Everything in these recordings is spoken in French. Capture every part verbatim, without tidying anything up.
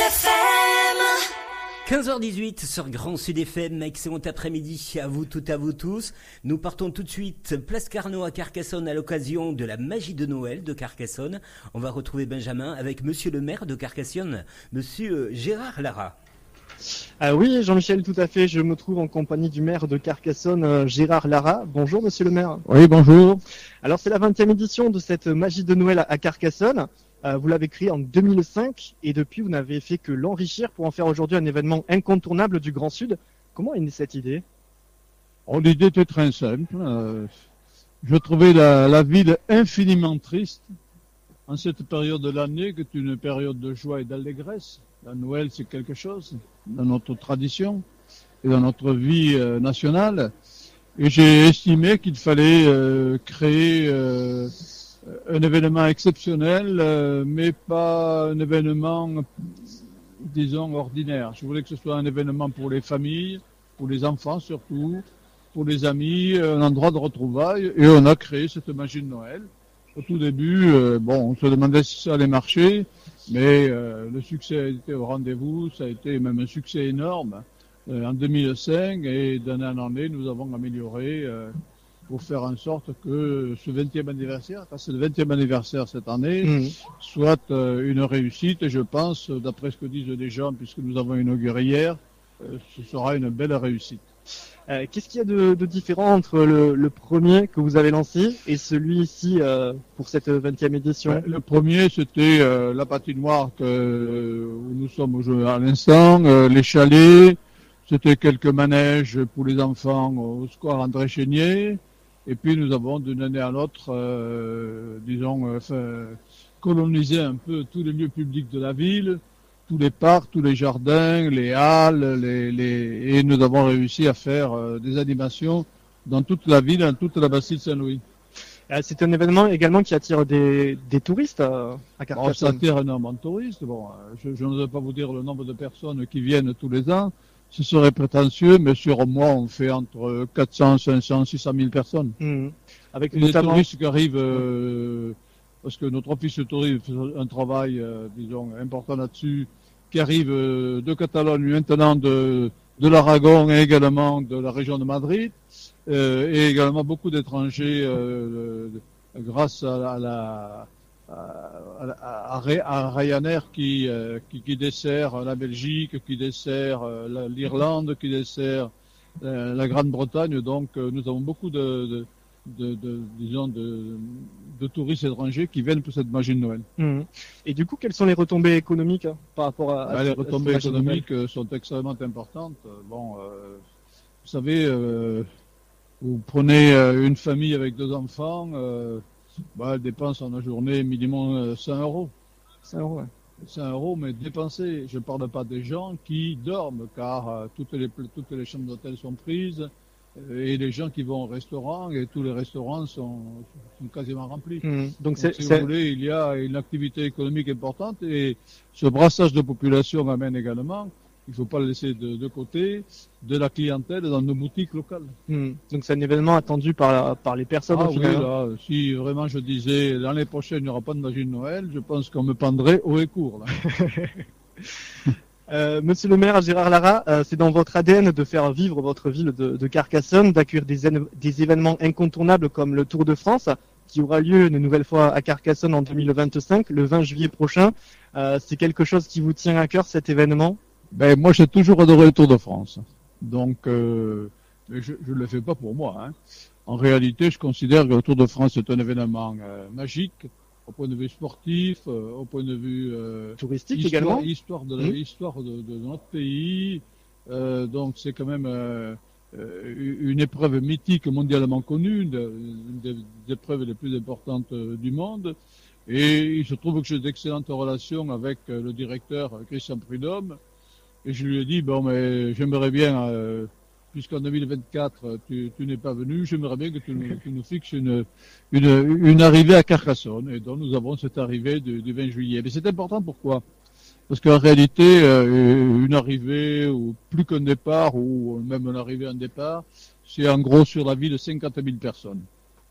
F M. quinze heures dix-huit sur Grand Sud F M, excellent après-midi à vous toutes, à vous tous. Nous partons tout de suite place Carnot à Carcassonne à l'occasion de la magie de Noël de Carcassonne. On va retrouver Benjamin avec monsieur le maire de Carcassonne, monsieur Gérard Lara. Ah oui, Jean-Michel, tout à fait. Je me trouve en compagnie du maire de Carcassonne, euh, Gérard Lara. Bonjour, monsieur le maire. Oui, bonjour. Alors, c'est la vingtième édition de cette magie de Noël à Carcassonne. Euh, vous l'avez créée en deux mille cinq et depuis, vous n'avez fait que l'enrichir pour en faire aujourd'hui un événement incontournable du Grand Sud. Comment est née cette idée? Oh, l'idée était très simple. Euh, je trouvais la, la ville infiniment triste en cette période de l'année, qui est une période de joie et d'allégresse. La Noël, c'est quelque chose dans notre tradition et dans notre vie euh, nationale. Et j'ai estimé qu'il fallait euh, créer euh, un événement exceptionnel, euh, mais pas un événement, disons, ordinaire. Je voulais que ce soit un événement pour les familles, pour les enfants surtout, pour les amis, un endroit de retrouvailles. Et on a créé cette magie de Noël. Au tout début, euh, bon, on se demandait si ça allait marcher, mais euh, le succès a été au rendez-vous, ça a été même un succès énorme euh, en deux mille cinq, et d'année en année, nous avons amélioré euh, pour faire en sorte que ce vingtième anniversaire, car c'est le vingtième anniversaire cette année, mmh. soit euh, une réussite, et je pense, d'après ce que disent les gens, puisque nous avons inauguré hier, euh, ce sera une belle réussite. Euh, qu'est-ce qu'il y a de, de différent entre le, le premier que vous avez lancé et celui-ci euh, pour cette vingtième édition? Ouais, le premier, c'était euh, la patinoire que, euh, où nous sommes au à l'instant, euh, les chalets, c'était quelques manèges pour les enfants au square André Chénier, et puis nous avons d'une année à l'autre, euh, disons, euh, colonisé un peu tous les lieux publics de la ville, tous les parcs, tous les jardins, les halles, les, les... et nous avons réussi à faire euh, des animations dans toute la ville, dans toute la Bastide Saint-Louis. C'est un événement également qui attire des, des touristes à, à Carcassonne. Bon, ça attire énormément de touristes. Bon, je, je n'ose pas vous dire le nombre de personnes qui viennent tous les ans. Ce serait prétentieux, mais sur un mois, on fait entre quatre cents, cinq cents, six cent mille personnes. Mmh. Avec les notamment... touristes qui arrivent... Euh, parce que notre office de tourisme fait un travail, euh, disons, important là-dessus, qui arrive euh, de Catalogne, maintenant de, de l'Aragon et également de la région de Madrid, euh, et également beaucoup d'étrangers euh, de, grâce à, à la à, à, à Ryanair qui, euh, qui, qui dessert la Belgique, qui dessert euh, l'Irlande, qui dessert euh, la Grande-Bretagne. Donc euh, nous avons beaucoup de, de De, de, disons de, de touristes étrangers qui viennent pour cette magie de Noël. Mmh. Et du coup, quelles sont les retombées économiques hein, par rapport à, à bah, ce, les retombées à économiques sont extrêmement importantes. Bon, euh, vous savez, euh, vous prenez euh, une famille avec deux enfants, euh, bah, elle dépense en une journée minimum cent euros. cent euros, ouais. cent euros, mais dépensés. Je ne parle pas des gens qui dorment, car euh, toutes les toutes les chambres d'hôtel sont prises. Et les gens qui vont au restaurant, et tous les restaurants sont, sont quasiment remplis. Mmh. Donc, Donc c'est, si c'est... vous voulez, il y a une activité économique importante, et ce brassage de population amène également, il ne faut pas le laisser de, de côté, de la clientèle dans nos boutiques locales. Mmh. Donc c'est un événement attendu par, la, par les personnes. Ah oui, là, si vraiment je disais l'année prochaine il n'y aura pas de magie de Noël, je pense qu'on me pendrait haut et court. Là. Euh, Monsieur le maire Gérard Lara, euh, c'est dans votre A D N de faire vivre votre ville de, de Carcassonne, d'accueillir des, des événements incontournables comme le Tour de France, qui aura lieu une nouvelle fois à Carcassonne en deux mille vingt-cinq, le vingt juillet prochain. Euh, c'est quelque chose qui vous tient à cœur, cet événement? Ben moi, j'ai toujours adoré le Tour de France. Donc, euh, je ne le fais pas pour moi. Hein. En réalité, je considère que le Tour de France est un événement euh, magique, au point de vue sportif, euh, au point de vue euh, touristique histoire, également, histoire de, mmh. histoire de, de notre pays. Euh, donc c'est quand même euh, une épreuve mythique mondialement connue, une des, des épreuves les plus importantes du monde. Et il se trouve que j'ai d'excellentes relations avec le directeur Christian Prudhomme. Et je lui ai dit bon mais j'aimerais bien euh, puisqu'en deux mille vingt-quatre, tu, tu n'es pas venu, j'aimerais bien que tu nous, tu nous fixes une, une, une arrivée à Carcassonne. Et donc, nous avons cette arrivée du, du vingt juillet. Mais c'est important, pourquoi? Parce qu'en réalité, euh, une arrivée, ou plus qu'un départ, ou même une arrivée, un départ, c'est en gros sur la ville cinquante mille personnes.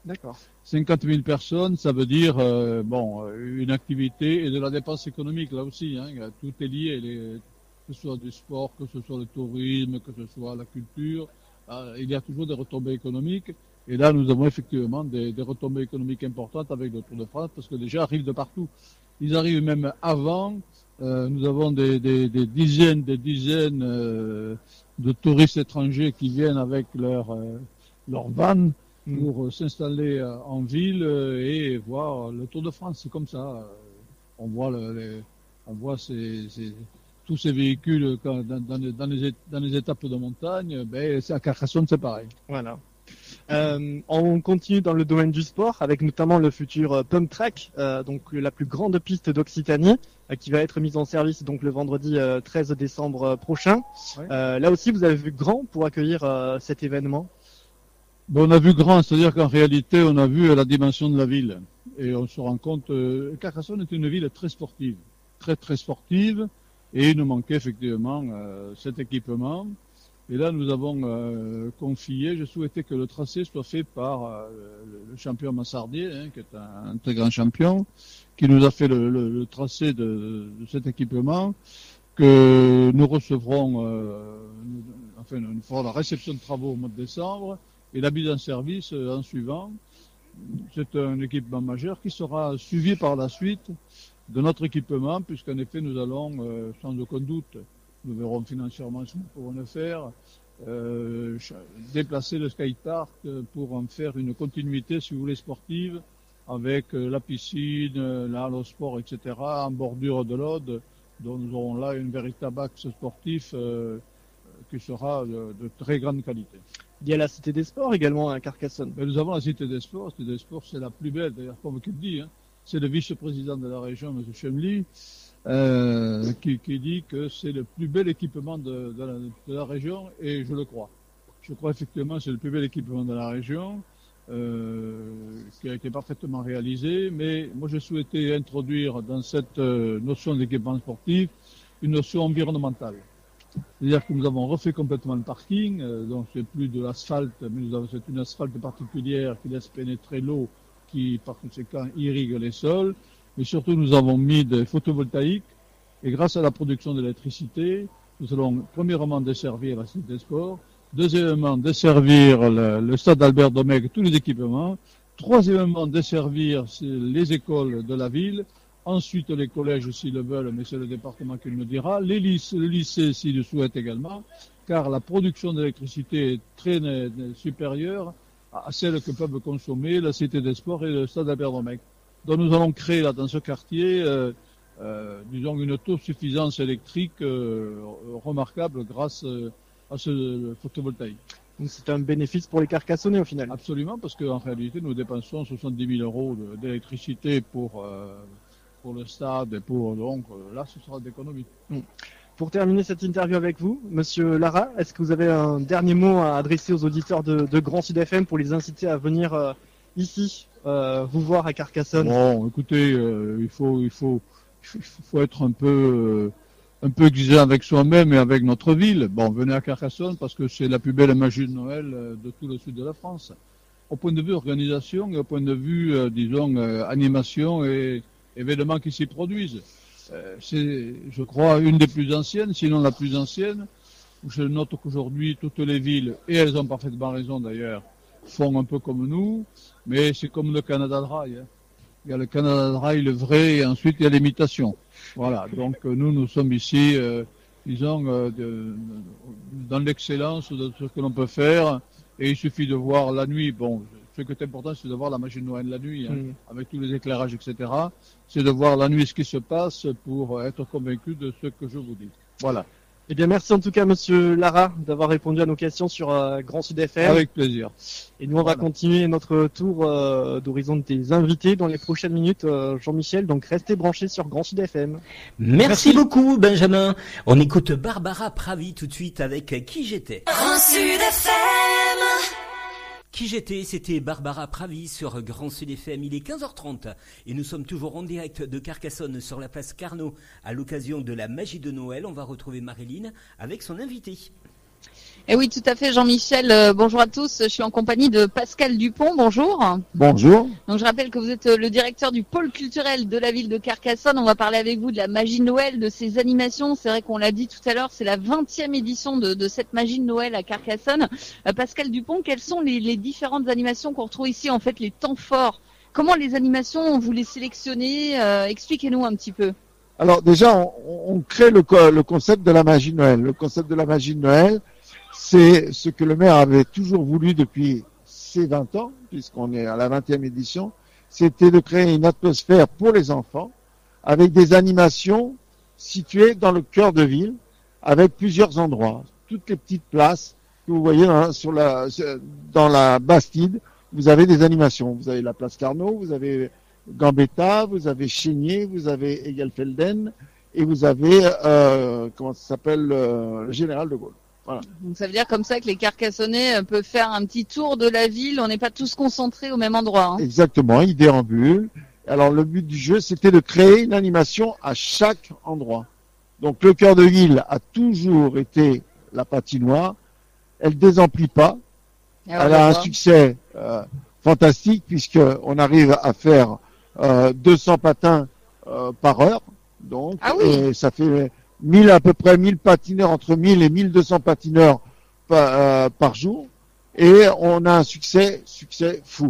D'accord. cinquante mille personnes, ça veut dire euh, bon une activité et de la dépense économique là aussi. Hein, tout est lié, les, que ce soit du sport, que ce soit le tourisme, que ce soit la culture. Euh, il y a toujours des retombées économiques. Et là, nous avons effectivement des, des retombées économiques importantes avec le Tour de France parce que les gens arrivent de partout. Ils arrivent même avant. Euh, nous avons des, des, des dizaines, des dizaines euh, de touristes étrangers qui viennent avec leur euh, leur van pour euh, s'installer euh, en ville euh, et voir le Tour de France. C'est comme ça. Euh, on voit le, les, on voit ces, ces, tous ces véhicules quand, dans, dans, les, dans, les, dans les étapes de montagne. Ben, c'est à Carcassonne, c'est pareil. Voilà. Euh, on continue dans le domaine du sport avec notamment le futur euh, Pump Track, euh, donc la plus grande piste d'Occitanie, euh, qui va être mise en service donc le vendredi euh, treize décembre euh, prochain. Ouais. Euh, là aussi, vous avez vu grand pour accueillir euh, cet événement. Bon, on a vu grand, c'est-à-dire qu'en réalité, on a vu la dimension de la ville et on se rend compte. Euh, Carcassonne est une ville très sportive, très très sportive, et il nous manquait effectivement euh, cet équipement. Et là, nous avons euh, confié, je souhaitais que le tracé soit fait par euh, le champion Massardier, hein, qui est un, un très grand champion, qui nous a fait le, le, le tracé de, de cet équipement, que nous recevrons, euh, enfin, nous ferons la réception de travaux au mois de décembre, et la mise en service euh, en suivant. C'est un équipement majeur qui sera suivi par la suite de notre équipement, puisqu'en effet, nous allons, euh, sans aucun doute, nous verrons financièrement ce que nous pourrons le faire, euh, déplacer le skatepark pour en faire une continuité, si vous voulez, sportive, avec euh, la piscine, la halle au sport, et cetera, en bordure de l'Aude. Donc nous aurons là une véritable axe sportif euh, qui sera de, de très grande qualité. Il y a la Cité des Sports également à Carcassonne. Mais nous avons la Cité des Sports. La Cité des Sports, c'est la plus belle, d'ailleurs, comme tu le dis. Hein. C'est le vice-président de la région, M. Chemly, euh, qui, qui dit que c'est le plus bel équipement de, de, la, de la région, et je le crois. Je crois effectivement que c'est le plus bel équipement de la région, euh, qui a été parfaitement réalisé. Mais moi, je souhaitais introduire dans cette euh, notion d'équipement sportif une notion environnementale. C'est-à-dire que nous avons refait complètement le parking, euh, donc c'est plus de l'asphalte, mais nous avons, c'est une asphalte particulière qui laisse pénétrer l'eau, qui par conséquent irrigue les sols. Mais surtout, nous avons mis des photovoltaïques, et grâce à la production d'électricité, nous allons premièrement desservir la Cité des Sports, deuxièmement desservir le, le stade Albert Domecq, tous les équipements, troisièmement desservir les écoles de la ville, ensuite les collèges s'ils le veulent, mais c'est le département qui nous dira, les lycées, le lycée s'il le souhaite également, car la production d'électricité est très supérieure à celle que peuvent consommer la Cité des Sports et le stade Albert Domecq. Donc nous allons créer là dans ce quartier, euh, euh, disons, une autosuffisance électrique euh, remarquable grâce euh, à ce photovoltaïque. Donc c'est un bénéfice pour les Carcassonnais au final. Absolument, parce qu'en réalité nous dépensons soixante-dix mille euros d'électricité pour euh, pour le stade et pour donc là ce sera d'économie. Mmh. Pour terminer cette interview avec vous, Monsieur Lara, est-ce que vous avez un dernier mot à adresser aux auditeurs de, de Grand Sud F M pour les inciter à venir euh, ici euh, vous voir à Carcassonne? Bon, écoutez, euh, il faut il faut il faut être un peu euh, un peu exigeant avec soi-même et avec notre ville. Bon, venez à Carcassonne parce que c'est la plus belle magie de Noël de tout le sud de la France. Au point de vue organisation et au point de vue, euh, disons, euh, animation et événements qui s'y produisent. Euh, c'est, je crois, une des plus anciennes, sinon la plus ancienne. Je note qu'aujourd'hui, toutes les villes, et elles ont parfaitement raison d'ailleurs, font un peu comme nous, mais c'est comme le Canada Dry. Hein. Il y a le Canada Dry, le vrai, et ensuite il y a l'imitation. Voilà, donc euh, nous, nous sommes ici, euh, disons, euh, de, dans l'excellence de ce que l'on peut faire, et il suffit de voir la nuit, bon, ce qui est important, c'est de voir la magie de Noël la nuit, hein, mmh. avec tous les éclairages, et cetera. C'est de voir la nuit ce qui se passe pour être convaincu de ce que je vous dis. Voilà. Eh bien, merci en tout cas, Monsieur Lara, d'avoir répondu à nos questions sur euh, Grand Sud F M. Avec plaisir. Et nous, on voilà. va continuer notre tour euh, d'horizon des invités dans les prochaines minutes, euh, Jean-Michel. Donc, restez branchés sur Grand Sud F M. Merci, merci beaucoup, Benjamin. On écoute Barbara Pravi tout de suite avec Qui j'étais. Grand Sud F M. Qui j'étais, c'était Barbara Pravi sur Grand Sud F M. Il est quinze heures trente et nous sommes toujours en direct de Carcassonne sur la place Carnot à l'occasion de la magie de Noël. On va retrouver Marilyn avec son invité. Et oui, tout à fait, Jean-Michel. Euh, bonjour à tous. Je suis en compagnie de Pascal Dupont. Bonjour. Bonjour. Donc, je rappelle que vous êtes le directeur du pôle culturel de la ville de Carcassonne. On va parler avec vous de la magie de Noël, de ces animations. C'est vrai qu'on l'a dit tout à l'heure, c'est la vingtième édition de, de cette magie de Noël à Carcassonne. Euh, Pascal Dupont, quelles sont les, les différentes animations qu'on retrouve ici, en fait, les temps forts? Comment les animations, vous les sélectionnez? euh, Expliquez-nous un petit peu. Alors déjà, on, on crée le, le concept de la magie de Noël. Le concept de la magie de Noël, c'est ce que le maire avait toujours voulu depuis ses vingt ans, puisqu'on est à la vingtième édition, c'était de créer une atmosphère pour les enfants, avec des animations situées dans le cœur de ville, avec plusieurs endroits. Toutes les petites places que vous voyez dans, sur la, dans la Bastide, vous avez des animations. Vous avez la place Carnot, vous avez Gambetta, vous avez Chénier, vous avez Egelfelden, et vous avez, euh, comment ça s'appelle, euh, le Général de Gaulle. Voilà. Donc ça veut dire comme ça que les Carcassonnais peuvent faire un petit tour de la ville, on n'est pas tous concentrés au même endroit. Hein. Exactement, ils déambulent. Alors le but du jeu, c'était de créer une animation à chaque endroit. Donc le cœur de ville a toujours été la patinoire, elle désemplit pas, Alors, elle a un succès euh, fantastique puisqu'on arrive à faire euh, deux cents patins euh, par heure, donc ah oui. Et ça fait mille à peu près mille patineurs, entre mille et mille deux cents patineurs par, euh, par jour, et on a un succès, succès fou.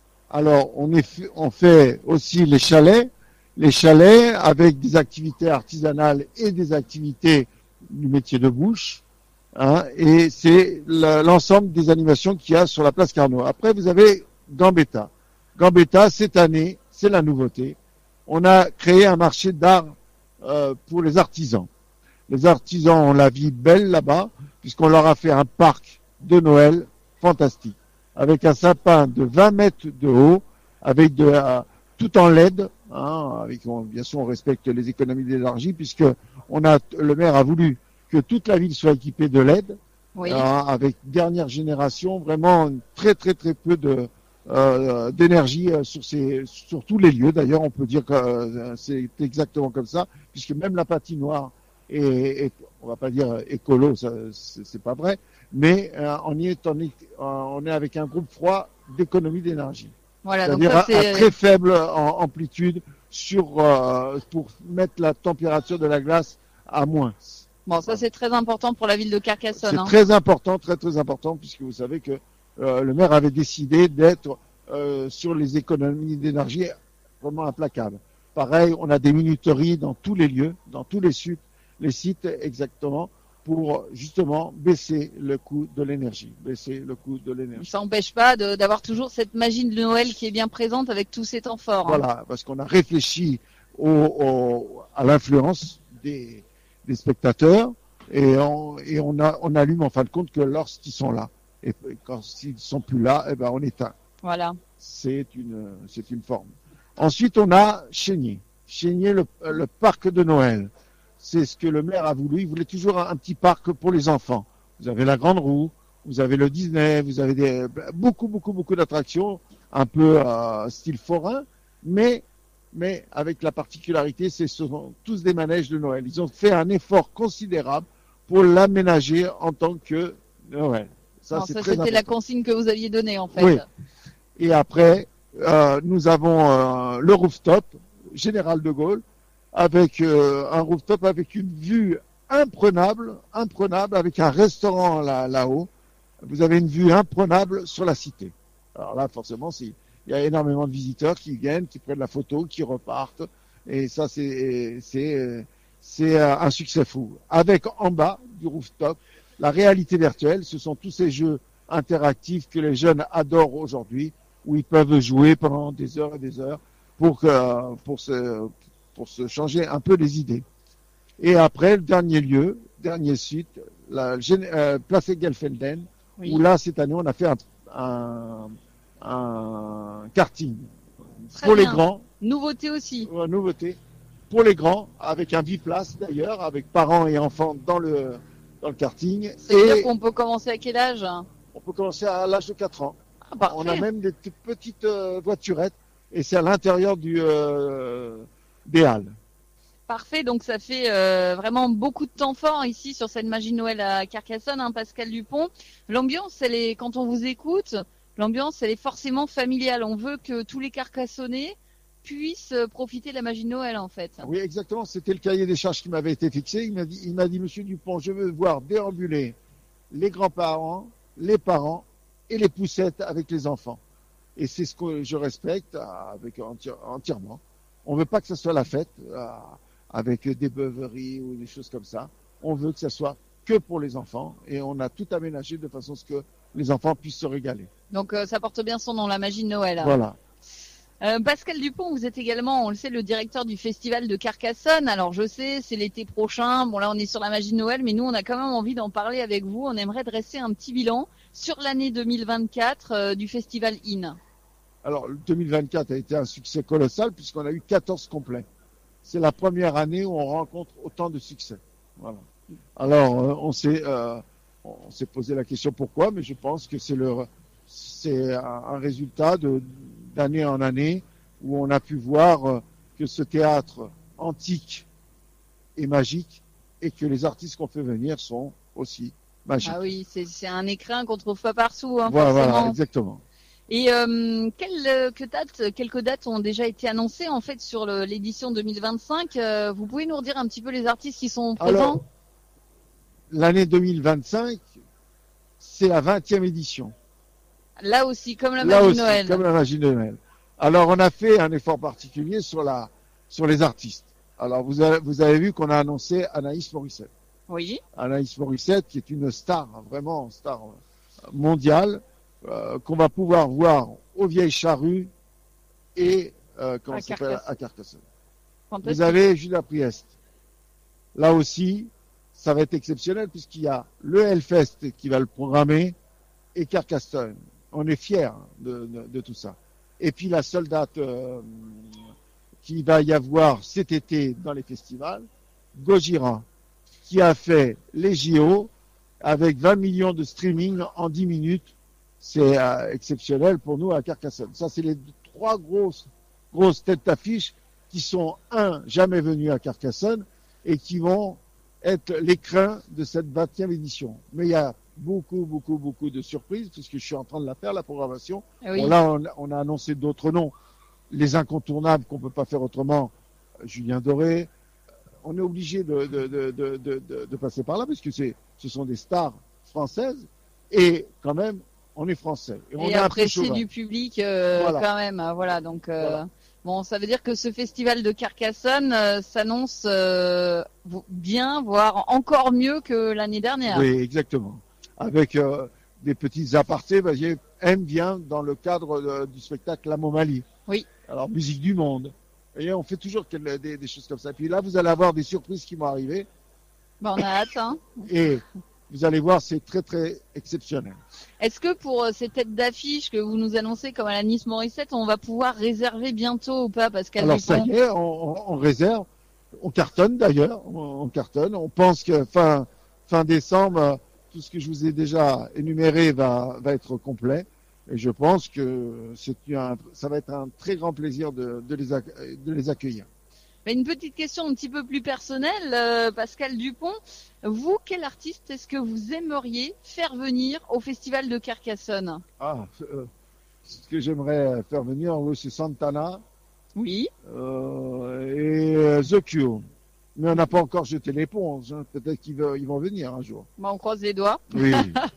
Alors on, est, on fait aussi les chalets, les chalets avec des activités artisanales et des activités du métier de bouche, hein, et c'est l'ensemble des animations qu'il y a sur la place Carnot. Après vous avez Gambetta. Gambetta, cette année, c'est la nouveauté. On a créé un marché d'art Euh, pour les artisans. Les artisans ont la vie belle là-bas, puisqu'on leur a fait un parc de Noël fantastique, avec un sapin de vingt mètres de haut, avec de, euh, tout en L E D, hein, avec, on, bien sûr, on respecte les économies d'énergie, puisque on a, le maire a voulu que toute la ville soit équipée de L E D, oui. hein, avec dernière génération, vraiment très très très peu de Euh, d'énergie euh, sur, ces, sur tous les lieux. D'ailleurs, on peut dire que euh, c'est exactement comme ça, puisque même la patinoire est, est on va pas dire écolo, ça, c'est pas vrai, mais euh, on y est, on est, on est avec un groupe froid d'économie d'énergie. Voilà, c'est-à-dire donc ça, à, à très faible en, amplitude sur euh, pour mettre la température de la glace à moins. Bon, ça c'est très important pour la ville de Carcassonne. C'est hein. très important, très très important, puisque vous savez que Euh, le maire avait décidé d'être euh, sur les économies d'énergie vraiment implacables. Pareil, on a des minuteries dans tous les lieux, dans tous les sites, les sites exactement, pour justement baisser le coût de l'énergie, baisser le coût de l'énergie. Ça n'empêche pas d'avoir toujours cette magie de Noël qui est bien présente avec tous ces temps forts. Voilà, hein. parce qu'on a réfléchi au, au, à l'influence des, des spectateurs et on, et on, a, on allume en fin de compte que lorsqu'ils sont là. Et quand ils sont plus là, eh ben on éteint. Voilà. C'est une, c'est une forme. Ensuite, on a Chénier. Chénier, le, le parc de Noël. C'est ce que le maire a voulu. Il voulait toujours un, un petit parc pour les enfants. Vous avez la Grande Roue, vous avez le Disney, vous avez des, beaucoup, beaucoup, beaucoup d'attractions, un peu euh, style forain, mais, mais avec la particularité, c'est ce sont tous des manèges de Noël. Ils ont fait un effort considérable pour l'aménager en tant que Noël. Ça, ça c'était la consigne que vous aviez donnée, en fait. Oui. Et après, euh, nous avons euh, le rooftop, Général de Gaulle, avec euh, un rooftop avec une vue imprenable, imprenable, avec un restaurant là, là-haut. Vous avez une vue imprenable sur la cité. Alors là, forcément, il y a énormément de visiteurs qui viennent, qui prennent la photo, qui repartent. Et ça, c'est c'est un succès fou. Avec en bas du rooftop, la réalité virtuelle, ce sont tous ces jeux interactifs que les jeunes adorent aujourd'hui, où ils peuvent jouer pendant des heures et des heures pour, que, pour, se, pour se changer un peu les idées. Et après, le dernier lieu, dernier site, la euh, place Egelfelden, oui. Où là, cette année, on a fait un, un, un karting. Très pour bien. Les grands. Nouveauté aussi. Ouais, nouveauté. Pour les grands, avec un biplace d'ailleurs, avec parents et enfants dans le... dans le karting. C'est-à-dire qu'on peut commencer à quel âge? On peut commencer à l'âge de quatre ans. Ah, on a même des petites euh, voiturettes et c'est à l'intérieur du euh, des halles. Parfait, donc ça fait euh, vraiment beaucoup de temps fort ici sur cette magie de Noël à Carcassonne, hein, Pascal Dupont. L'ambiance, elle est, quand on vous écoute, l'ambiance, elle est forcément familiale. On veut que tous les Carcassonnais puissent profiter de la magie de Noël, en fait. Oui, exactement. C'était le cahier des charges qui m'avait été fixé. Il m'a dit, il m'a dit, Monsieur Dupont, je veux voir déambuler les grands-parents, les parents et les poussettes avec les enfants. Et c'est ce que je respecte avec enti- entièrement. On veut pas que ce soit la fête euh, avec des beuveries ou des choses comme ça. On veut que ce soit que pour les enfants et on a tout aménagé de façon à ce que les enfants puissent se régaler. Donc euh, ça porte bien son nom, la magie de Noël. Voilà. Euh, Pascal Dupont, vous êtes également, on le sait, le directeur du festival de Carcassonne. Alors je sais, c'est l'été prochain. Bon là, on est sur la magie de Noël, mais nous, on a quand même envie d'en parler avec vous. On aimerait dresser un petit bilan sur l'année deux mille vingt-quatre euh, du festival In. Alors, le deux mille vingt-quatre a été un succès colossal puisqu'on a eu quatorze complets. C'est la première année où on rencontre autant de succès. Voilà. Alors, euh, on s'est, euh, on s'est posé la question pourquoi, mais je pense que c'est le, c'est un, un résultat de, d'année en année où on a pu voir euh, que ce théâtre antique est magique et que les artistes qu'on fait venir sont aussi magiques. Ah oui, c'est, c'est un écrin qu'on trouve pas partout, hein, Voilà, forcément. voilà, exactement. Et euh, quelles, que dates, quelques dates ont déjà été annoncées en fait sur le, l'édition deux mille vingt-cinq. Euh, vous pouvez nous redire un petit peu les artistes qui sont présents? Alors, l'année deux mille vingt-cinq, c'est la vingtième édition. Là aussi, comme la Là magie de aussi, Noël. comme la magie de Noël. Alors, on a fait un effort particulier sur la, sur les artistes. Alors, vous avez, vous avez vu qu'on a annoncé Anaïs Morissette. Oui. Anaïs Morissette, qui est une star, vraiment star mondiale, euh, qu'on va pouvoir voir aux Vieilles Charrues et euh, comment À ça s'appelle Carcassonne. à Carcassonne. Fantastique. Vous avez Julia Priest. Là aussi, ça va être exceptionnel puisqu'il y a le Hellfest qui va le programmer et Carcassonne. On est fiers de, de, de tout ça. Et puis la seule date euh, qui va y avoir cet été dans les festivals, Gojira, qui a fait les J O avec vingt millions de streaming en dix minutes. C'est euh, exceptionnel pour nous à Carcassonne. Ça, c'est les trois grosses, grosses têtes d'affiche qui sont, un, jamais venus à Carcassonne et qui vont être l'écrin de cette vingtième édition. Mais il y a beaucoup, beaucoup, beaucoup de surprises puisque je suis en train de la faire, la programmation. Oui. Bon, là, on, on a annoncé d'autres noms. Les incontournables qu'on peut pas faire autrement, Julien Doré. On est obligé de, de, de, de, de, de passer par là puisque c'est, ce sont des stars françaises et quand même, on est français. Et, on est un peu apprécié chauvin. du public euh, Voilà. quand même. hein, Voilà, donc euh, Voilà. bon, ça veut dire que ce festival de Carcassonne euh, s'annonce euh, bien, voire encore mieux que l'année dernière. Oui, exactement. Avec euh, des petits apartés, bah, j'ai- M vient dans le cadre de- du spectacle La Momalie. Oui. Alors, musique du monde. Et on fait toujours quel- des, des choses comme ça. Puis là, vous allez avoir des surprises qui vont arriver. Bon, on a hâte. Hein. Et vous allez voir, c'est très, très exceptionnel. Est-ce que pour euh, ces têtes d'affiche que vous nous annoncez comme à la Nice Morissette, on va pouvoir réserver bientôt ou pas, Pascal Alors, ça Dupont? y est, on, on- on réserve. On cartonne d'ailleurs. On, on cartonne. On pense que fin, fin décembre, euh, tout ce que je vous ai déjà énuméré va, va être complet. Et je pense que c'est un, ça va être un très grand plaisir de, de, les, ac- de les accueillir. Mais une petite question un petit peu plus personnelle, euh, Pascal Dupont. Vous, quel artiste est-ce que vous aimeriez faire venir au Festival de Carcassonne? Ah, euh, ce que j'aimerais faire venir, oui, c'est Santana Oui. euh, et euh, The Cure. Mais on n'a pas encore jeté l'éponge. Hein. Peut-être qu'ils veulent- ils vont venir un jour. Bah, on croise les doigts. Oui,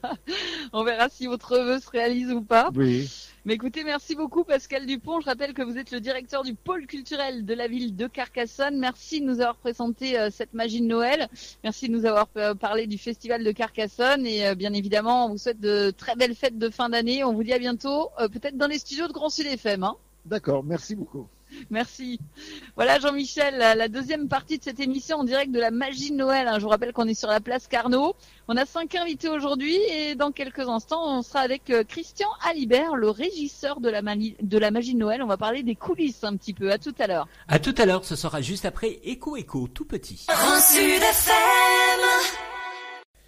On verra si votre vœu se réalise ou pas. oui. Mais écoutez, merci beaucoup Pascal Dupont. Je rappelle que vous êtes le directeur du pôle culturel de la ville de Carcassonne. Merci de nous avoir présenté euh, cette magie de Noël. Merci de nous avoir euh, parlé du festival de Carcassonne. Et euh, bien évidemment, on vous souhaite de très belles fêtes de fin d'année. On vous dit à bientôt, euh, peut-être dans les studios de Grand Sud F M. Hein. D'accord, merci beaucoup. Merci. Voilà Jean-Michel, la la deuxième partie de cette émission en direct de la magie de Noël. hein. Je vous rappelle qu'on est sur la place Carnot. On a cinq invités aujourd'hui et dans quelques instants, on sera avec euh, Christian Alibert, le régisseur de la, mali- de la magie de Noël. On va parler des coulisses un petit peu. À tout à l'heure. À tout à l'heure, ce sera juste après Echo Echo, tout petit. Grand Sud F M.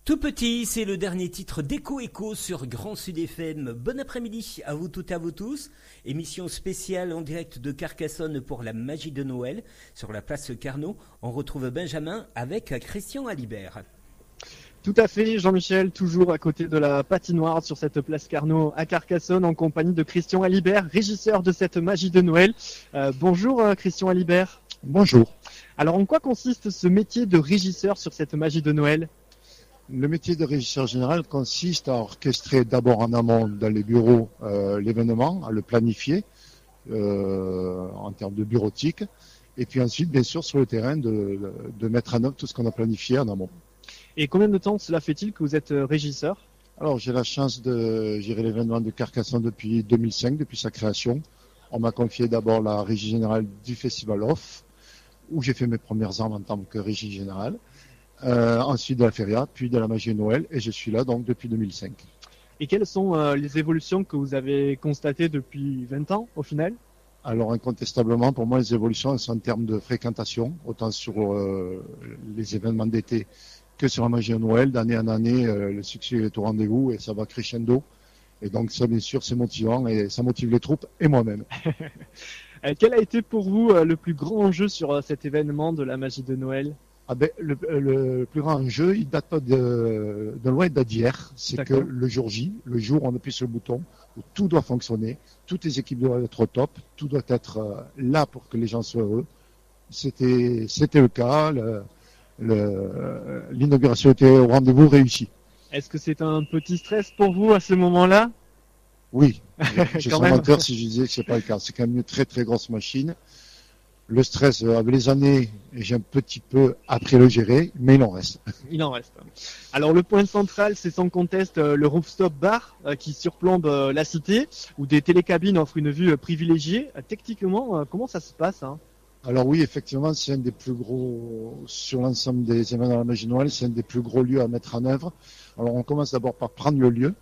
Tout petit, c'est le dernier titre d'Echo Echo sur Grand Sud F M. Bon après-midi à vous toutes et à vous tous. Émission spéciale en direct de Carcassonne pour la magie de Noël. Sur la place Carnot, on retrouve Benjamin avec Christian Alibert. Tout à fait, Jean-Michel, toujours à côté de la patinoire sur cette place Carnot à Carcassonne en compagnie de Christian Alibert, régisseur de cette magie de Noël. Euh, bonjour euh, Christian Alibert. Bonjour. Alors en quoi consiste ce métier de régisseur sur cette magie de Noël ? Le métier de régisseur général consiste à orchestrer d'abord en amont dans les bureaux euh, l'événement, à le planifier euh, en termes de bureautique, et puis ensuite, bien sûr, sur le terrain, de, de mettre en œuvre tout ce qu'on a planifié en amont. Et combien de temps cela fait-il que vous êtes régisseur ? Alors, j'ai la chance de gérer l'événement de Carcassonne depuis deux mille cinq, depuis sa création. On m'a confié d'abord la régie générale du Festival Off, où j'ai fait mes premières armes en tant que régie générale. Euh, ensuite de la Feria, puis de la magie de Noël, et je suis là donc depuis deux mille cinq. Et quelles sont euh, les évolutions que vous avez constatées depuis vingt ans au final ? Alors incontestablement, pour moi, les évolutions sont en termes de fréquentation, autant sur euh, les événements d'été que sur la magie de Noël. D'année en année, euh, le succès est au rendez-vous et ça va crescendo. Et donc ça, bien sûr, c'est motivant et ça motive les troupes et moi-même. Quel a été pour vous euh, le plus grand enjeu sur euh, cet événement de la magie de Noël ? Ah ben, le, le plus grand enjeu, il date pas de, de loin, il date d'hier. C'est D'accord. que le jour J, le jour où on appuie sur le bouton, où tout doit fonctionner, toutes les équipes doivent être au top, tout doit être euh, là pour que les gens soient heureux. C'était, c'était le cas. Le, le, l'inauguration était au rendez-vous réussi. Est-ce que c'est un petit stress pour vous à ce moment-là ? Oui. Je serais menteur si je disais que c'est pas le cas. C'est quand même une très très grosse machine. Le stress, avec les années, j'ai un petit peu appris à le gérer, mais il en reste. Il en reste. Alors le point central, c'est sans conteste le rooftop bar qui surplombe la cité, où des télécabines offrent une vue privilégiée. Techniquement, comment ça se passe hein ? Alors oui, effectivement, c'est un des plus gros, sur l'ensemble des événements de la magie de Noël, c'est un des plus gros lieux à mettre en œuvre. Alors on commence d'abord par prendre le lieu,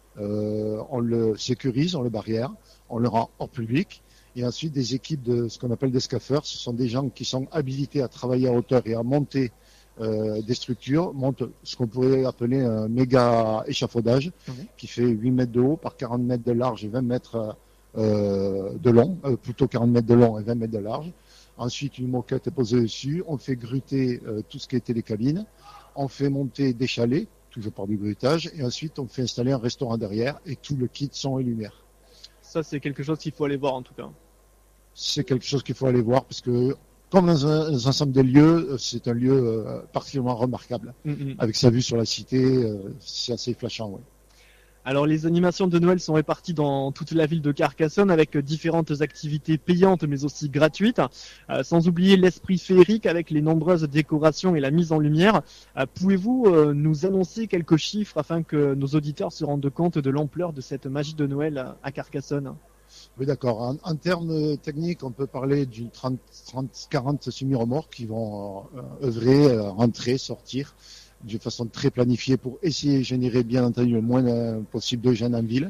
euh, on le sécurise, on le barrière, on le rend hors public. Et ensuite, des équipes de ce qu'on appelle des scaffeurs, ce sont des gens qui sont habilités à travailler à hauteur et à monter euh, des structures, montent ce qu'on pourrait appeler un méga échafaudage, mmh. qui fait huit mètres de haut par quarante mètres de large et vingt mètres euh, de long, euh, plutôt quarante mètres de long et vingt mètres de large. Ensuite, une moquette est posée dessus, on fait gruter euh, tout ce qui était les cabines, on fait monter des chalets, toujours par du grutage, et ensuite on fait installer un restaurant derrière et tout le kit son et lumière. Ça, c'est quelque chose qu'il faut aller voir en tout cas. C'est quelque chose qu'il faut aller voir parce que, comme dans un, dans un ensemble des lieux, c'est un lieu euh, particulièrement remarquable. Mm-hmm. Avec sa vue sur la cité, euh, c'est assez flashant. Ouais. Alors, les animations de Noël sont réparties dans toute la ville de Carcassonne avec différentes activités payantes mais aussi gratuites. Euh, sans oublier l'esprit féerique avec les nombreuses décorations et la mise en lumière. Euh, pouvez-vous euh, nous annoncer quelques chiffres afin que nos auditeurs se rendent compte de l'ampleur de cette magie de Noël à, à Carcassonne ? Oui, d'accord. En, en termes techniques, on peut parler d'une trente, quarante semi-remorques qui vont euh, œuvrer, euh, rentrer, sortir de façon très planifiée pour essayer de générer bien entendu le moins euh, possible de gêne en ville.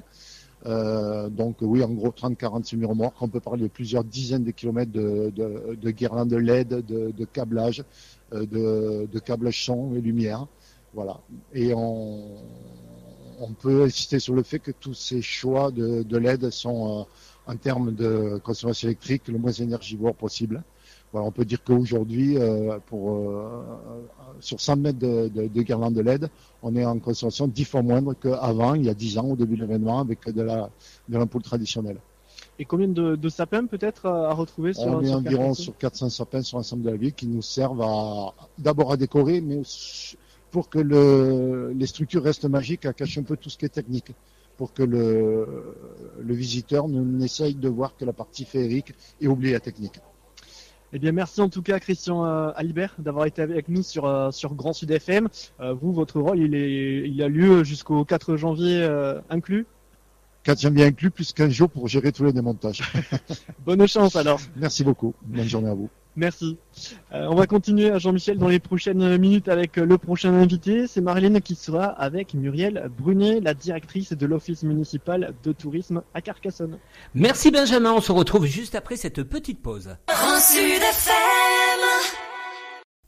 Euh, donc oui, en gros trente quarante semi-remorques. On peut parler de plusieurs dizaines de kilomètres de, de, de guirlandes L E D, de, de câblage, euh, de, de câblage son et lumière. Voilà. Et on, on peut insister sur le fait que tous ces choix de, de L E D sont... Euh, en termes de consommation électrique, le moins énergivore possible. Voilà, on peut dire qu'aujourd'hui, euh, pour euh, sur cent mètres de, de, de guirlande de L E D, on est en consommation dix fois moindre qu'avant, il y a dix ans, au début de l'événement, avec de la de l'ampoule traditionnelle. Et combien de, de sapins peut-être à retrouver sur On est sur environ sur quatre cents sapins sur l'ensemble de la ville qui nous servent à d'abord à décorer, mais aussi pour que le, les structures restent magiques, à cacher un peu tout ce qui est technique, pour que le, le visiteur n'essaye de voir que la partie féerique et oublie la technique. Eh bien, merci en tout cas, Christian euh, Alibert, d'avoir été avec nous sur euh, sur Grand Sud F M. Euh, vous, votre rôle, il est, il a lieu jusqu'au quatre janvier euh, inclus. quatre janvier inclus, plus quinze jours pour gérer tous les démontages. Bonne chance alors. Merci beaucoup. Bonne journée à vous. Merci. Euh, on va continuer à Jean-Michel dans les prochaines minutes avec le prochain invité. C'est Marilyn qui sera avec Muriel Brunet, la directrice de l'Office municipal de tourisme à Carcassonne. Merci Benjamin, on se retrouve juste après cette petite pause. Grand Sud F M.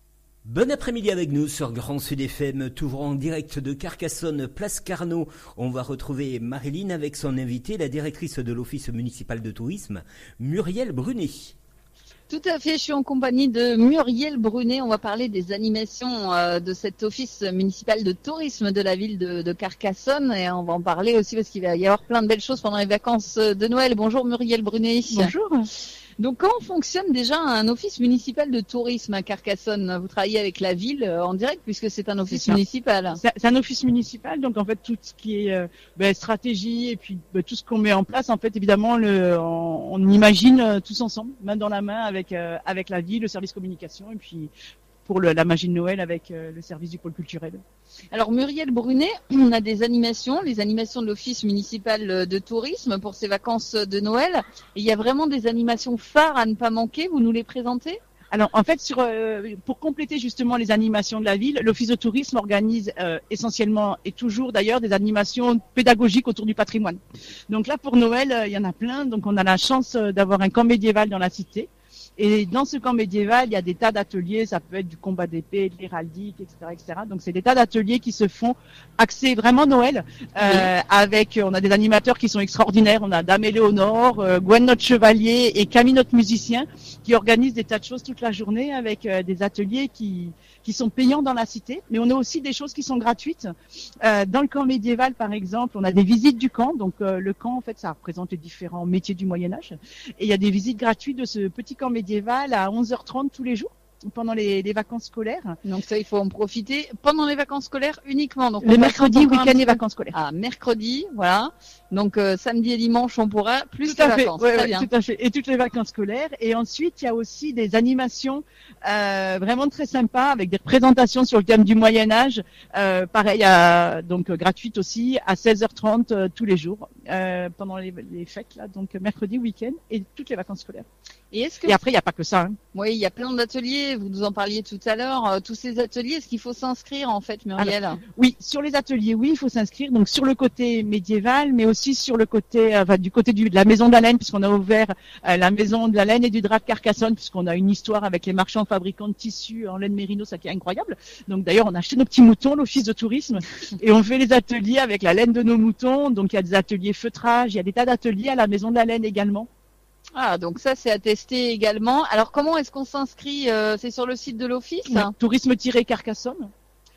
Bon après-midi avec nous sur Grand Sud F M, toujours en direct de Carcassonne, place Carnot. On va retrouver Marilyn avec son invité, la directrice de l'Office municipal de tourisme, Muriel Brunet. Tout à fait, je suis en compagnie de Muriel Brunet. On va parler des animations euh, de cet office municipal de tourisme de la ville de, de Carcassonne. Et on va en parler aussi parce qu'il va y avoir plein de belles choses pendant les vacances de Noël. Bonjour Muriel Brunet. Bonjour. Donc comment fonctionne déjà un office municipal de tourisme à Carcassonne? Vous travaillez avec la ville euh, en direct puisque c'est un office C'est municipal. C'est c'est un office municipal, donc en fait tout ce qui est euh, ben, stratégie et puis ben, tout ce qu'on met en place, en fait évidemment le, on, on imagine euh, tous ensemble, main dans la main avec euh, avec la ville, le service communication et puis pour le, la magie de Noël avec euh, le service du pôle culturel. Alors Muriel Brunet, on a des animations, les animations de l'office municipal de tourisme pour ces vacances de Noël. Et il y a vraiment des animations phares à ne pas manquer, vous nous les présentez? Alors en fait, sur, euh, pour compléter justement les animations de la ville, l'office de tourisme organise euh, essentiellement et toujours d'ailleurs des animations pédagogiques autour du patrimoine. Donc là pour Noël, euh, il y en a plein. Donc on a la chance euh, d'avoir un camp médiéval dans la cité. Et dans ce camp médiéval, il y a des tas d'ateliers, ça peut être du combat d'épée, de l'héraldique, et cetera, et cetera. Donc c'est des tas d'ateliers qui se font axés vraiment Noël, euh, oui. avec, on a des animateurs qui sont extraordinaires, on a Dame Éléonore, euh, Gwen notre chevalier et Camille notre musicien, qui organisent des tas de choses toute la journée avec euh, des ateliers qui qui sont payants dans la cité, mais on a aussi des choses qui sont gratuites. Euh, dans le camp médiéval, par exemple, on a des visites du camp. Donc euh, le camp, en fait, ça représente les différents métiers du Moyen-Âge. Et il y a des visites gratuites de ce petit camp médiéval à onze heures trente tous les jours, pendant les, les vacances scolaires. Donc ça, il faut en profiter pendant les vacances scolaires uniquement. Donc le mercredi, week-end et vacances scolaires. Ah, mercredi, voilà. Donc euh, samedi et dimanche, on pourra plus tout les à fait, vacances. ouais, Très ouais, bien. tout à fait. Et toutes les vacances scolaires. Et ensuite, il y a aussi des animations euh, vraiment très sympas avec des représentations sur le thème du Moyen Âge. Euh, pareil, à, donc euh, gratuite aussi à seize heures trente euh, tous les jours euh, pendant les, les fêtes là. Donc mercredi, week-end et toutes les vacances scolaires. Et, est-ce que et après, il n'y a pas que ça. Hein. Oui, il y a plein d'ateliers. Vous nous en parliez tout à l'heure. Euh, tous ces ateliers, est-ce qu'il faut s'inscrire en fait, Muriel? Alors, oui, sur les ateliers, oui, il faut s'inscrire. Donc sur le côté médiéval, mais aussi sur le côté, euh, enfin, du côté du, de la maison de la laine, puisqu'on a ouvert euh, la maison de la laine et du drap de Carcassonne, puisqu'on a une histoire avec les marchands fabricants de tissus en laine mérino, ça qui est incroyable. Donc d'ailleurs, on a acheté nos petits moutons, l'office de tourisme, et on fait les ateliers avec la laine de nos moutons. Donc il y a des ateliers feutrage, il y a des tas d'ateliers à la maison de la laine également. Ah, donc ça, c'est à tester également. Alors, comment est-ce qu'on s'inscrit? euh, C'est sur le site de l'office? Oui, tourisme-carcassonne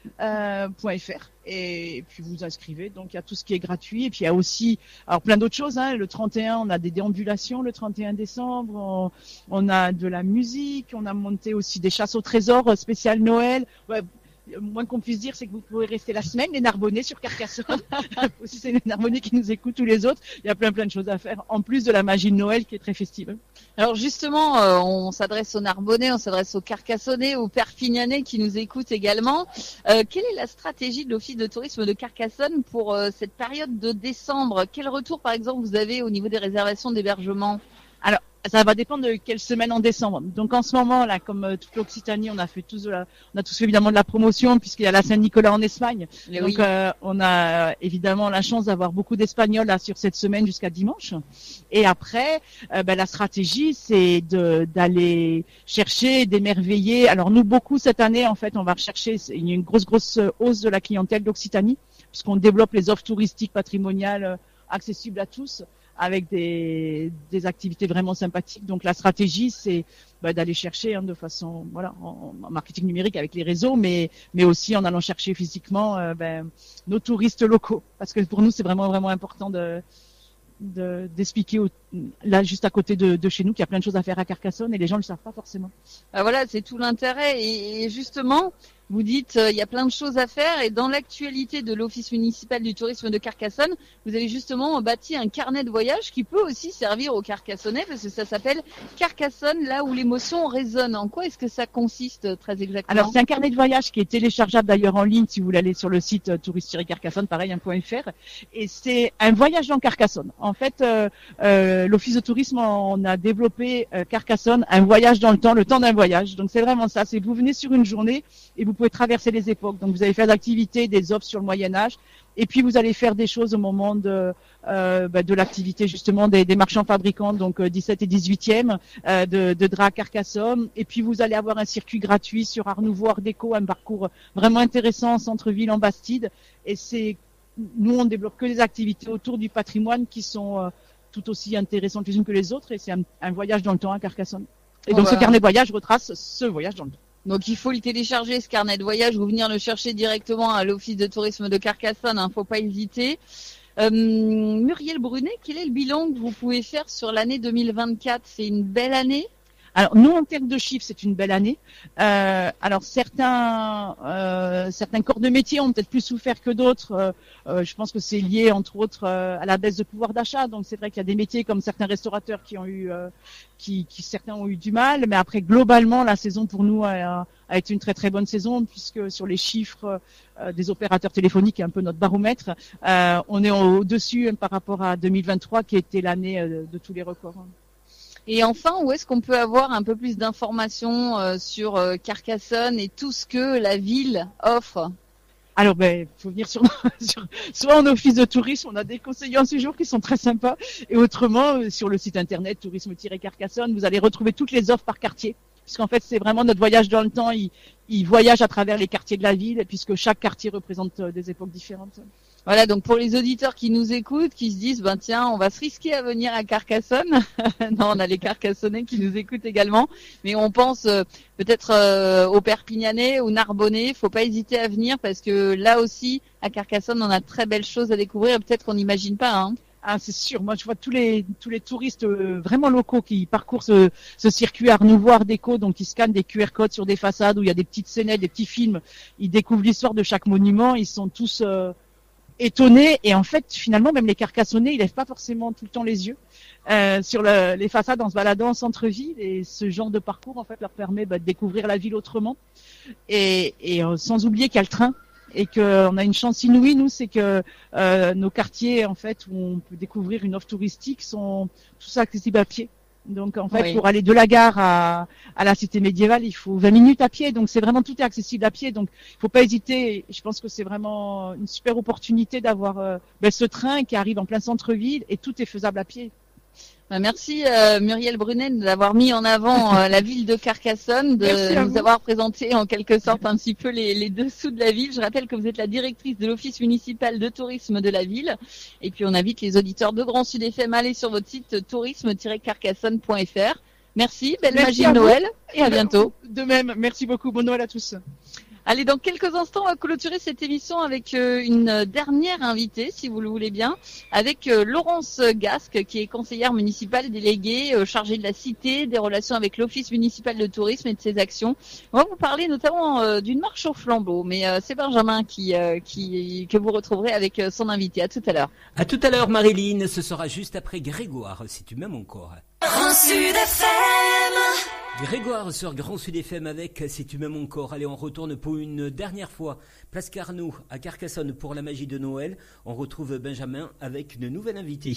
euh, .fr et puis vous inscrivez. Donc, il y a tout ce qui est gratuit. Et puis, il y a aussi alors plein d'autres choses. Hein. Le trente et un, on a des déambulations. Le trente et un décembre, on, on a de la musique. On a monté aussi des chasses au trésor spéciales Noël. Ouais, le moins qu'on puisse dire, c'est que vous pouvez rester la semaine, les Narbonnais sur Carcassonne. Si c'est les Narbonnais qui nous écoutent, tous les autres, il y a plein plein de choses à faire, en plus de la magie de Noël qui est très festive. Alors justement, euh, on s'adresse aux Narbonnais, on s'adresse aux Carcassonnais, aux Perpignanais qui nous écoutent également. Euh, quelle est la stratégie de l'Office de tourisme de Carcassonne pour euh, cette période de décembre? Quel retour, par exemple, vous avez au niveau des réservations d'hébergement? Alors, ça va dépendre de quelle semaine en décembre. Donc en ce moment là, comme euh, toute l'Occitanie, on a fait tous de la, on a tous fait évidemment de la promotion puisqu'il y a la Saint-Nicolas en Espagne. Et donc oui. euh, on a euh, évidemment la chance d'avoir beaucoup d'Espagnols là sur cette semaine jusqu'à dimanche. Et après, euh, ben, la stratégie c'est de d'aller chercher, d'émerveiller. Alors nous beaucoup cette année en fait, on va rechercher il y a une grosse grosse hausse de la clientèle d'Occitanie puisqu'on développe les offres touristiques patrimoniales euh, accessibles à tous, avec des, des activités vraiment sympathiques. Donc la stratégie, c'est bah, d'aller chercher hein, de façon, voilà, en, en marketing numérique avec les réseaux, mais mais aussi en allant chercher physiquement euh, ben, nos touristes locaux, parce que pour nous c'est vraiment vraiment important de de d'expliquer au, là juste à côté de, de chez nous qu'il y a plein de choses à faire à Carcassonne et les gens ne le savent pas forcément. Ah, voilà, c'est tout l'intérêt. Et, et justement, vous dites il euh, y a plein de choses à faire et dans l'actualité de l'Office municipal du tourisme de Carcassonne, vous avez justement bâti un carnet de voyage qui peut aussi servir aux Carcassonnais parce que ça s'appelle Carcassonne, là où l'émotion résonne. En quoi est-ce que ça consiste très exactement? Alors c'est un carnet de voyage qui est téléchargeable d'ailleurs en ligne si vous voulez aller sur le site euh, touriste-carcassonne, pareil, un point .fr, et c'est un voyage dans Carcassonne. En fait, euh, euh, l'Office de tourisme on a développé euh, Carcassonne, un voyage dans le temps, le temps d'un voyage. Donc c'est vraiment ça, c'est vous venez sur une journée et vous pouvez traverser les époques. Donc vous allez faire d'activités, des offres sur le Moyen-Âge, et puis vous allez faire des choses au moment de, euh, bah, de l'activité justement des, des marchands fabricants, donc euh, dix-sept et dix-huitième, euh, de, de draps à Carcassonne. Et puis vous allez avoir un circuit gratuit sur Art Nouveau, Art Déco, un parcours vraiment intéressant en centre-ville, en Bastide. Et c'est, nous on développe que des activités autour du patrimoine qui sont euh, tout aussi intéressantes les unes que les autres. Et c'est un, un voyage dans le temps à Carcassonne. Et donc Oh, ce bah. carnet de voyage retrace ce voyage dans le temps. Donc il faut le télécharger, ce carnet de voyage, ou venir le chercher directement à l'office de tourisme de Carcassonne, hein, faut pas hésiter. Euh, Muriel Brunet, quel est le bilan que vous pouvez faire sur l'année deux mille vingt-quatre? C'est une belle année? Alors nous, en termes de chiffres, c'est une belle année. Euh, alors certains euh, certains corps de métier ont peut-être plus souffert que d'autres. Euh, euh, je pense que c'est lié, entre autres, euh, à la baisse de pouvoir d'achat. Donc c'est vrai qu'il y a des métiers comme certains restaurateurs qui ont eu, euh, qui, qui certains ont eu du mal. Mais après, globalement, la saison pour nous a, a été une très très bonne saison, puisque sur les chiffres euh, des opérateurs téléphoniques, qui est un peu notre baromètre, euh, on est au-dessus par rapport à deux mille vingt-trois, qui était l'année euh, de tous les records. Et enfin, où est-ce qu'on peut avoir un peu plus d'informations euh, sur euh, Carcassonne et tout ce que la ville offre? Alors, ben, faut venir sur, sur, soit en office de tourisme, on a des conseillers en séjour qui sont très sympas, et autrement, euh, sur le site internet tourisme-carcassonne, vous allez retrouver toutes les offres par quartier, puisqu'en fait, c'est vraiment notre voyage dans le temps, il, il voyage à travers les quartiers de la ville, puisque chaque quartier représente euh, des époques différentes. Voilà, donc pour les auditeurs qui nous écoutent, qui se disent, ben tiens, on va se risquer à venir à Carcassonne. Non, on a les Carcassonnais qui nous écoutent également, mais on pense euh, peut-être euh, aux Perpignanais, aux Narbonnais. Faut pas hésiter à venir parce que là aussi, à Carcassonne, on a de très belles choses à découvrir et peut-être qu'on n'imagine pas. Hein. Ah, c'est sûr. Moi, je vois tous les tous les touristes euh, vraiment locaux qui parcourent ce, ce circuit Art Nouveau, Art Déco, donc ils scannent des Q R codes sur des façades où il y a des petites scénettes, des petits films. Ils découvrent l'histoire de chaque monument. Ils sont tous euh, étonnés, et en fait finalement même les Carcassonnais ils lèvent pas forcément tout le temps les yeux euh, sur le, les façades en se baladant en centre-ville, et ce genre de parcours en fait leur permet bah, de découvrir la ville autrement, et, et euh, sans oublier qu'il y a le train, et qu'on a une chance inouïe nous, c'est que euh, nos quartiers en fait où on peut découvrir une offre touristique sont tous accessibles à pied. Donc en fait, oui. Pour aller de la gare à, à la cité médiévale, il faut vingt minutes à pied. Donc c'est vraiment, tout est accessible à pied. Donc il faut pas hésiter. Je pense que c'est vraiment une super opportunité d'avoir euh, ben, ce train qui arrive en plein centre-ville, et tout est faisable à pied. Merci euh, Muriel Brunet d'avoir mis en avant euh, la ville de Carcassonne, de nous avoir présenté en quelque sorte un petit peu les, les dessous de la ville. Je rappelle que vous êtes la directrice de l'office municipal de tourisme de la ville. Et puis on invite les auditeurs de Grand Sud F M à aller sur votre site tourisme tiret carcassonne point f r. Merci, belle Merci magie de Noël et à bientôt. De même, merci beaucoup. Bon Noël à tous. Allez, dans quelques instants, on va clôturer cette émission avec euh, une dernière invitée, si vous le voulez bien, avec euh, Laurence Gasque, qui est conseillère municipale déléguée, euh, chargée de la cité, des relations avec l'Office municipal de tourisme et de ses actions. On va vous parler notamment euh, d'une marche au flambeau, mais euh, c'est Benjamin qui, euh, qui que vous retrouverez avec euh, son invité. À tout à l'heure. À tout à l'heure, Marilyn. Ce sera juste après Grégoire, si tu m'aimes encore. Grand Sud F M. Grégoire sur Grand Sud F M avec Si tu m'aimes encore. Allez, on retourne pour une dernière fois. Place Carnot à Carcassonne pour la magie de Noël. On retrouve Benjamin avec une nouvelle invitée.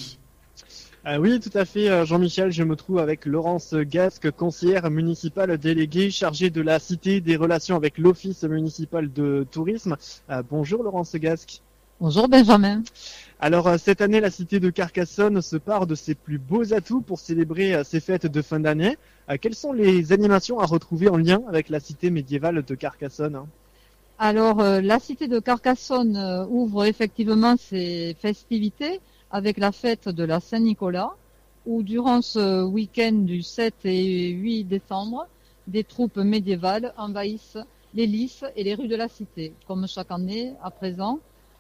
Euh, oui, tout à fait, Jean-Michel. Je me trouve avec Laurence Gasque, conseillère municipale déléguée chargée de la cité, des relations avec l'Office municipal de tourisme. Euh, bonjour Laurence Gasque. Bonjour Benjamin. Alors cette année, la cité de Carcassonne se part de ses plus beaux atouts pour célébrer ses fêtes de fin d'année. Quelles sont les animations à retrouver en lien avec la cité médiévale de Carcassonne? Alors euh, la cité de Carcassonne euh, ouvre effectivement ses festivités avec la fête de la Saint-Nicolas, où durant ce week-end du sept et huit décembre, des troupes médiévales envahissent les lices et les rues de la cité, comme chaque année à présent,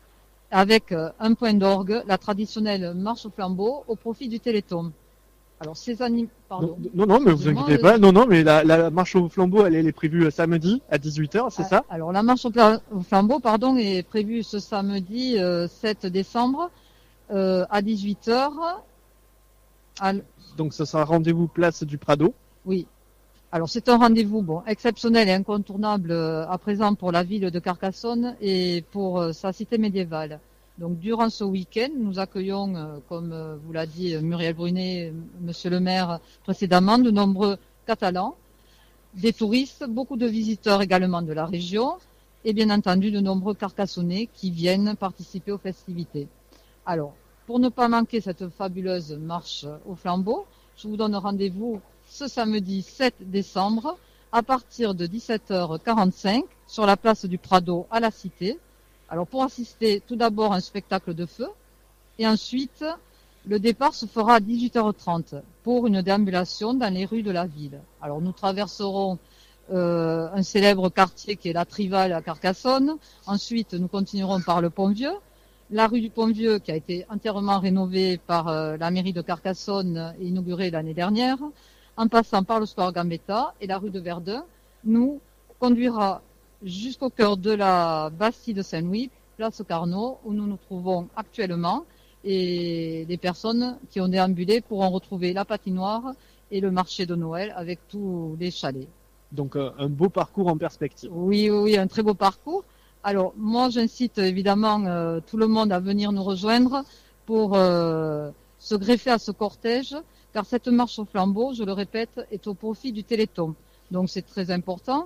avec un point d'orgue, la traditionnelle marche au flambeau au profit du Téléthon. Alors ces anim... Pardon. Non, non, mais vous inquiétez pas. Non, non, mais la, la marche au flambeau, elle, elle est prévue samedi à dix-huit heures, c'est ah, ça? Alors la marche au flambeau, pardon, est prévue ce samedi euh, sept décembre euh, à dix-huit heures. À... Donc ce sera rendez-vous place du Prado. Oui. Alors c'est un rendez-vous bon, exceptionnel et incontournable euh, à présent pour la ville de Carcassonne et pour euh, sa cité médiévale. Donc durant ce week-end, nous accueillons, euh, comme euh, vous l'a dit Muriel Brunet, euh, Monsieur le maire précédemment, de nombreux Catalans, des touristes, beaucoup de visiteurs également de la région, et bien entendu de nombreux Carcassonnais qui viennent participer aux festivités. Alors, pour ne pas manquer cette fabuleuse marche au flambeau, je vous donne rendez-vous ce samedi sept décembre à partir de dix-sept heures quarante-cinq sur la place du Prado à la Cité. Alors, pour assister tout d'abord à un spectacle de feu et ensuite le départ se fera à dix-huit heures trente pour une déambulation dans les rues de la ville. Alors, nous traverserons euh, un célèbre quartier qui est la Trivale à Carcassonne. Ensuite, nous continuerons par le Pont-Vieux. La rue du Pont-Vieux qui a été entièrement rénovée par euh, la mairie de Carcassonne et inaugurée l'année dernière, en passant par le square Gambetta et la rue de Verdun, nous conduira jusqu'au cœur de la Bastille de Saint-Louis, place Carnot, où nous nous trouvons actuellement, et les personnes qui ont déambulé pourront retrouver la patinoire et le marché de Noël avec tous les chalets. Donc euh, un beau parcours en perspective. Oui, oui, oui, un très beau parcours. Alors, moi, j'incite évidemment euh, tout le monde à venir nous rejoindre pour euh, se greffer à ce cortège, car cette marche au flambeau, je le répète, est au profit du Téléthon. Donc, c'est très important.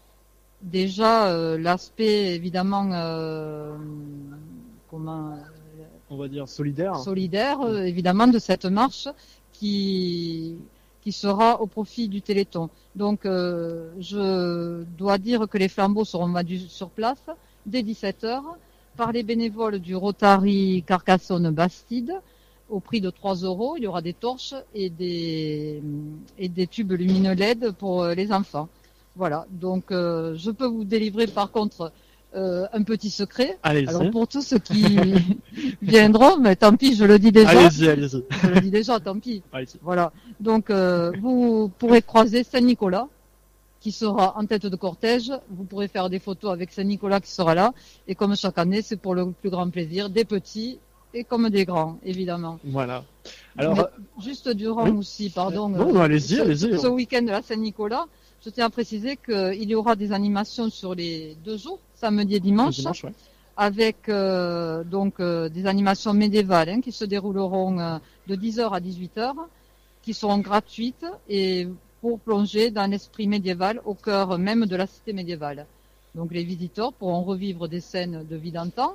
Déjà, euh, l'aspect, évidemment, euh, comment, on va dire solidaire. Solidaire, euh, évidemment, de cette marche qui qui sera au profit du Téléthon. Donc, euh, je dois dire que les flambeaux seront vendus sur place dès dix-sept heures par les bénévoles du Rotary Carcassonne-Bastide au prix de trois euros. Il y aura des torches et des, et des tubes lumineux L E D pour les enfants. Voilà. Donc, euh, je peux vous délivrer par contre euh, un petit secret. Allez-y. Alors, pour tous ceux qui viendront, mais tant pis, je le dis déjà. Allez-y, allez-y. Je le dis déjà, tant pis. Allez-y. Voilà. Donc, euh, vous pourrez croiser Saint-Nicolas, qui sera en tête de cortège. Vous pourrez faire des photos avec Saint-Nicolas qui sera là. Et comme chaque année, c'est pour le plus grand plaisir des petits et comme des grands, évidemment. Voilà. Alors, mais juste durant oui. aussi, pardon. Non, non, allez-y, ce, allez-y. Ce week-end de la Saint-Nicolas, je tiens à préciser qu'il y aura des animations sur les deux jours, samedi et dimanche, dimanche ouais. avec euh, donc euh, des animations médiévales hein, qui se dérouleront euh, de dix heures à dix-huit heures, qui seront gratuites et pour plonger dans l'esprit médiéval au cœur même de la cité médiévale. Donc les visiteurs pourront revivre des scènes de vie d'antan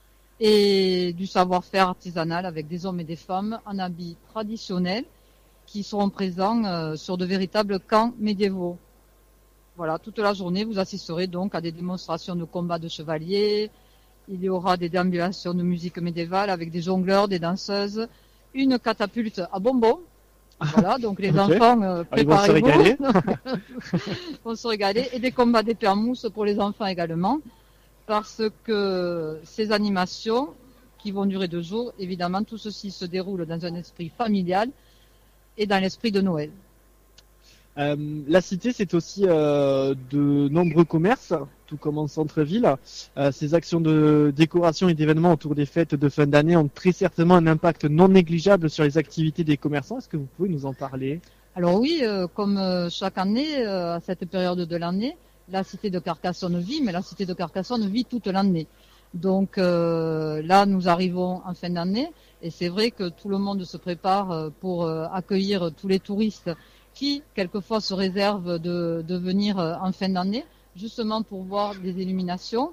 et du savoir-faire artisanal avec des hommes et des femmes en habits traditionnels qui seront présents euh, sur de véritables camps médiévaux. Voilà, toute la journée, vous assisterez donc à des démonstrations de combats de chevaliers. Il y aura des déambulations de musique médiévale avec des jongleurs, des danseuses, une catapulte à bonbons. Voilà, donc les okay. enfants, euh, préparez-vous. Ils vont se régaler. vont se régaler. Et des combats d'épée en mousse pour les enfants également. Parce que ces animations, qui vont durer deux jours, évidemment, tout ceci se déroule dans un esprit familial et dans l'esprit de Noël. Euh, la cité, c'est aussi euh, de nombreux commerces, tout comme en centre-ville. Euh, ces actions de décoration et d'événements autour des fêtes de fin d'année ont très certainement un impact non négligeable sur les activités des commerçants. Est-ce que vous pouvez nous en parler ? Alors oui, euh, comme euh, chaque année, euh, à cette période de l'année, la cité de Carcassonne vit, mais la cité de Carcassonne vit toute l'année. Donc euh, là, nous arrivons en fin d'année et c'est vrai que tout le monde se prépare pour euh, accueillir tous les touristes qui, quelquefois, se réservent de, de venir en fin d'année, justement pour voir des illuminations.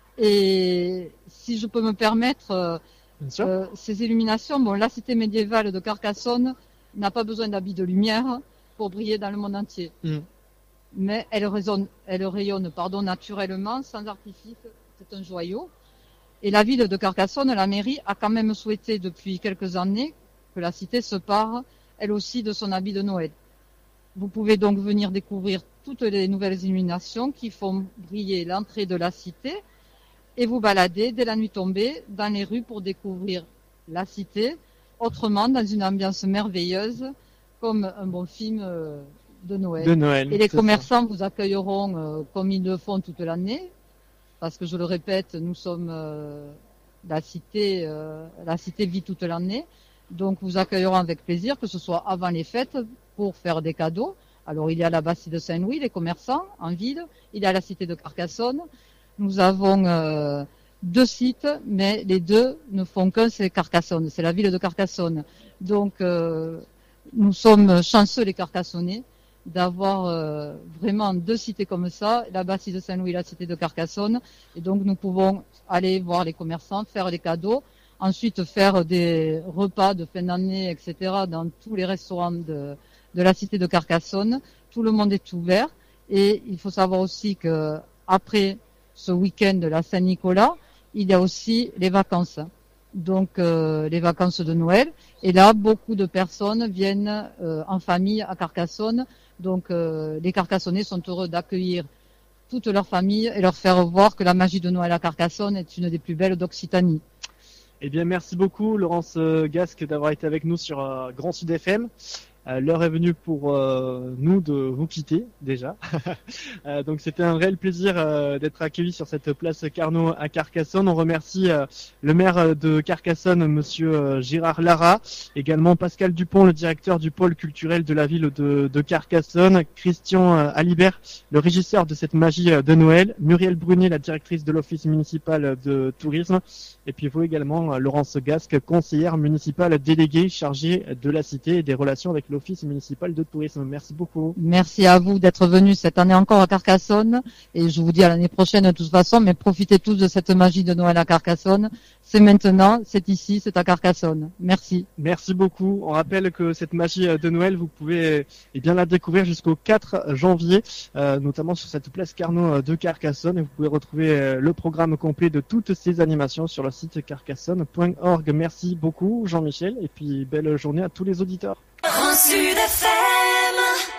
Et si je peux me permettre, euh, ces illuminations, bon, la cité médiévale de Carcassonne n'a pas besoin d'habits de lumière pour briller dans le monde entier. Mmh. Mais elle rayonne, elle rayonne pardon, naturellement, sans artifice. C'est un joyau. Et la ville de Carcassonne, la mairie, a quand même souhaité depuis quelques années que la cité se pare, elle aussi, de son habit de Noël. Vous pouvez donc venir découvrir toutes les nouvelles illuminations qui font briller l'entrée de la cité et vous balader dès la nuit tombée dans les rues pour découvrir la cité autrement, dans une ambiance merveilleuse, comme un bon film de Noël. De Noël. Et les commerçants ça. vous accueilleront euh, comme ils le font toute l'année, parce que je le répète, nous sommes euh, la cité, euh, la cité vit toute l'année. Donc, vous accueillerons avec plaisir, que ce soit avant les fêtes, pour faire des cadeaux. Alors, il y a la Bastille de Saint-Louis, les commerçants en ville. Il y a la cité de Carcassonne. Nous avons euh, deux sites, mais les deux ne font qu'un, c'est Carcassonne. C'est la ville de Carcassonne. Donc, euh, nous sommes chanceux, les Carcassonnais, d'avoir euh, vraiment deux cités comme ça, la Bastide de Saint-Louis et la cité de Carcassonne. Et donc nous pouvons aller voir les commerçants, faire des cadeaux, ensuite faire des repas de fin d'année, et cetera dans tous les restaurants de, de la cité de Carcassonne. Tout le monde est ouvert. Et il faut savoir aussi que après ce week-end de la Saint-Nicolas, il y a aussi les vacances. Donc euh, les vacances de Noël. Et là, beaucoup de personnes viennent euh, en famille à Carcassonne. Donc euh, les Carcassonnais sont heureux d'accueillir toute leur famille et leur faire voir que la magie de Noël à Carcassonne est une des plus belles d'Occitanie. Eh bien, merci beaucoup, Laurence euh, Gasque, d'avoir été avec nous sur euh, Grand Sud F M. Euh, l'heure est venue pour euh, nous de vous quitter déjà. euh, donc c'était un réel plaisir euh, d'être accueillis sur cette place Carnot à Carcassonne. On remercie euh, le maire de Carcassonne, monsieur euh, Gérard Lara, également Pascal Dupont, le directeur du pôle culturel de la ville de, de Carcassonne, Christian euh, Alibert, le régisseur de cette magie de Noël, Muriel Brunet, la directrice de l'office municipal de tourisme, et puis vous également, euh, Laurence Gasque, conseillère municipale déléguée chargée de la cité et des relations avec l'office municipal de tourisme. Merci beaucoup. Merci à vous d'être venus cette année encore à Carcassonne et je vous dis à l'année prochaine de toute façon, mais profitez tous de cette magie de Noël à Carcassonne. C'est maintenant, c'est ici, c'est à Carcassonne. Merci. Merci beaucoup. On rappelle que cette magie de Noël, vous pouvez eh bien la découvrir jusqu'au quatre janvier, euh, notamment sur cette place Carnot de Carcassonne. Et vous pouvez retrouver euh, le programme complet de toutes ces animations sur le site carcassonne point org. Merci beaucoup Jean-Michel et puis belle journée à tous les auditeurs. Grand Sud F M.